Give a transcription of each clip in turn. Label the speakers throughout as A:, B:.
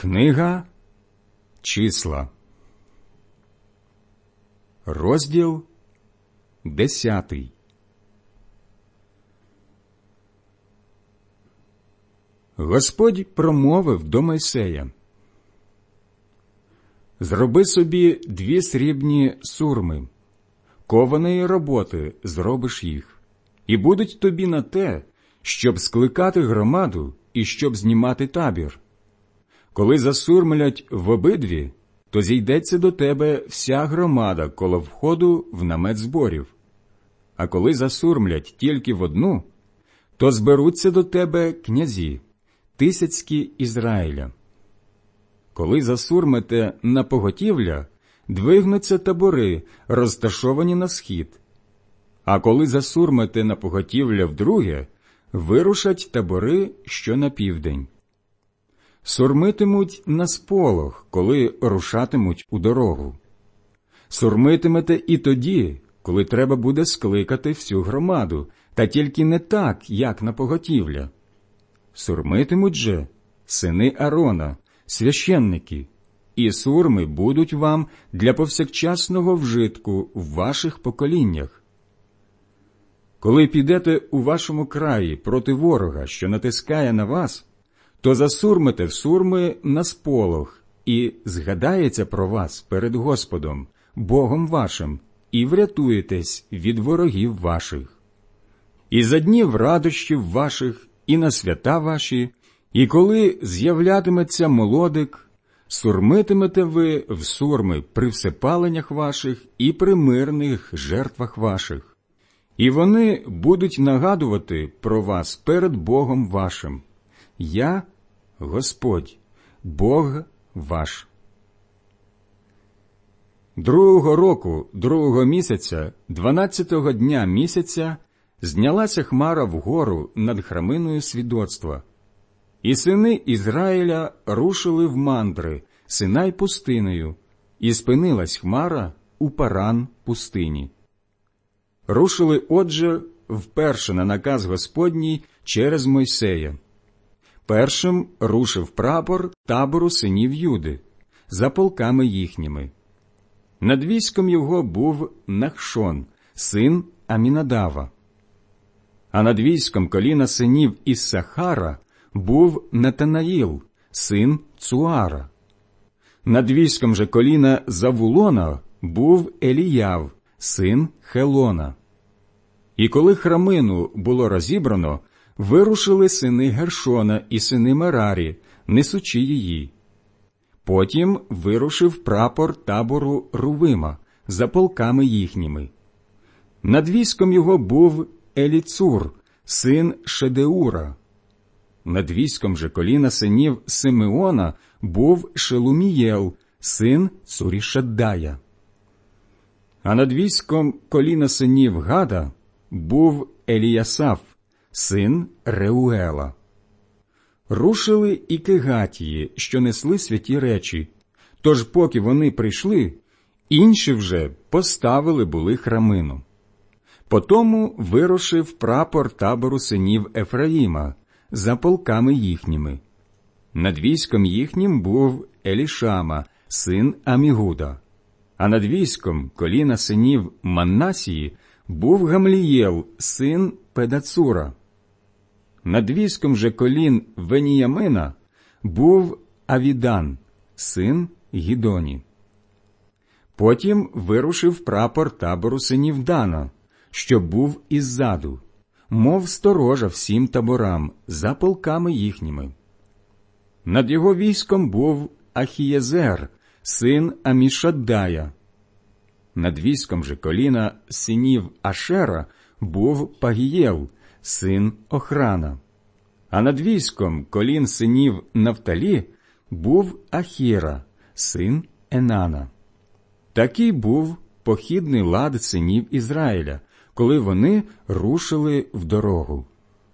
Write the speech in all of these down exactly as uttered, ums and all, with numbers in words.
A: Книга Числа, розділ десятий. Господь промовив до Мойсея: «Зроби собі дві срібні сурми, кованої роботи зробиш їх, і будуть тобі на те, щоб скликати громаду і щоб знімати табір. Коли засурмлять в обидві, то зійдеться до тебе вся громада коло входу в намет зборів. А коли засурмлять тільки в одну, то зберуться до тебе князі, тисяцькі Ізраїля. Коли засурмите на поготівля, двигнуться табори, розташовані на схід. А коли засурмите на поготівля вдруге, вирушать табори, що на південь. Сурмитимуть на сполох, коли рушатимуть у дорогу. Сурмитимете і тоді, коли треба буде скликати всю громаду, та тільки не так, як на поготівля. Сурмитимуть же сини Аарона, священники, і сурми будуть вам для повсякчасного вжитку в ваших поколіннях. Коли підете у вашому краї проти ворога, що натискає на вас, то засурмите в сурми на сполох, і згадається про вас перед Господом, Богом вашим, і врятуєтесь від ворогів ваших. І за днів радощів ваших, і на свята ваші, і коли з'являтиметься молодик, сурмитимете ви в сурми при всепаленнях ваших і при мирних жертвах ваших. І вони будуть нагадувати про вас перед Богом вашим. Я – Господь, Бог ваш». Другого року, другого місяця, дванадцятого дня місяця, знялася хмара вгору над храминою свідоцтва. І сини Ізраїля рушили в мандри, Синай пустинею, і спинилась хмара у Паран пустині. Рушили, отже, вперше на наказ Господній через Мойсея. Першим рушив прапор табору синів Юди, за полками їхніми. Над військом його був Нахшон, син Амінадава. А над військом коліна синів Іссахара був Натанаїл, син Цуара. Над військом же коліна Завулона був Еліяв, син Хелона. І коли храмину було розібрано, вирушили сини Гершона і сини Мерарі, несучи її. Потім вирушив прапор табору Рувима, за полками їхніми. Над військом його був Еліцур, син Шедеура. Над військом же коліна синів Симеона був Шелумієл, син Цурішаддая. А над військом коліна синів Гада був Еліясаф, син Реуела. Рушили і кегатії, що несли святі речі, тож поки вони прийшли, інші вже поставили були храмину. Потому вирушив прапор табору синів Ефраїма, за полками їхніми. Над військом їхнім був Елішама, син Амігуда. А над військом коліна синів Манасії був Гамлієл, син Педацура. Над військом же колін Веніямина був Авідан, син Гідоні. Потім вирушив прапор табору синів Дана, що був іззаду, мов сторожа всім таборам, за полками їхніми. Над його військом був Ахієзер, син Амішаддая. Над військом же коліна синів Ашера був Пагієл, син Охрана. А над військом колін синів Нафталі був Ахіра, син Енана. Такий був похідний лад синів Ізраїля, коли вони рушили в дорогу.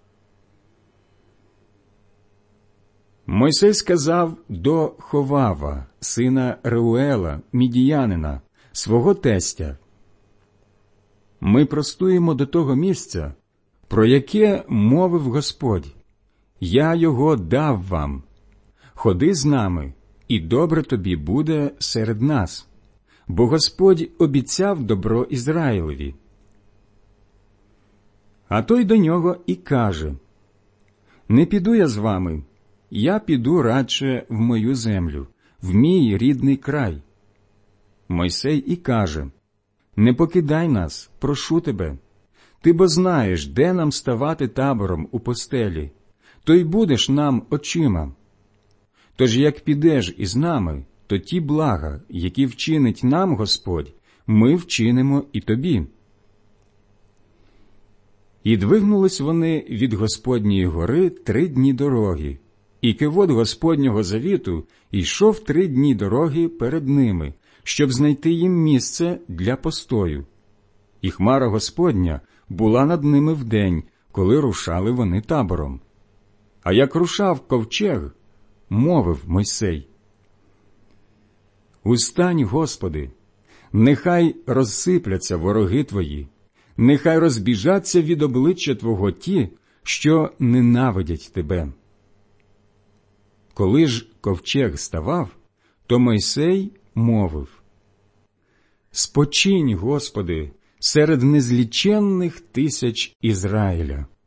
A: Мойсей сказав до Ховава, сина Реуела, мідіянина, свого тестя: «Ми простуємо до того місця, про яке мовив Господь. Я його дав вам. Ходи з нами, і добре тобі буде серед нас, бо Господь обіцяв добро Ізраїлеві. А той до нього і каже: не піду я з вами, я піду радше в мою землю, в мій рідний край. Мойсей і каже: не покидай нас, прошу тебе. Ти бо знаєш, де нам ставати табором у постелі, то й будеш нам очима. Тож як підеш із нами, то ті блага, які вчинить нам Господь, ми вчинимо і тобі. І двигнулись вони від Господньої гори три дні дороги, і кивот Господнього завіту йшов три дні дороги перед ними, щоб знайти їм місце для постою. І хмара Господня була над ними вдень, коли рушали вони табором. А як рушав ковчег, мовив Мойсей: «Устань, Господи, нехай розсипляться вороги Твої, нехай розбіжаться від обличчя Твого ті, що ненавидять Тебе». Коли ж ковчег ставав, то Мойсей мовив: «Спочинь, Господи, серед незліченних тисяч Ізраїля».